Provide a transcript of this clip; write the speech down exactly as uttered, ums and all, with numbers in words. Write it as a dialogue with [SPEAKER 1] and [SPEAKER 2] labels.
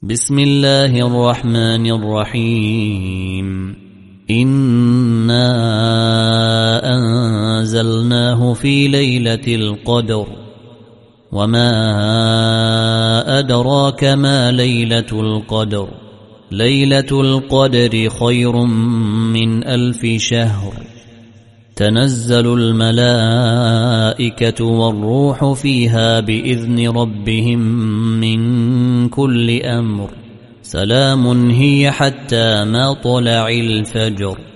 [SPEAKER 1] بسم الله الرحمن الرحيم إنا أنزلناه في ليلة القدر وما أدراك ما ليلة القدر ليلة القدر خير من ألف شهر تنزل الملائكة والروح فيها بإذن ربهم من كل أمر سلام هي حتى مطلع الفجر.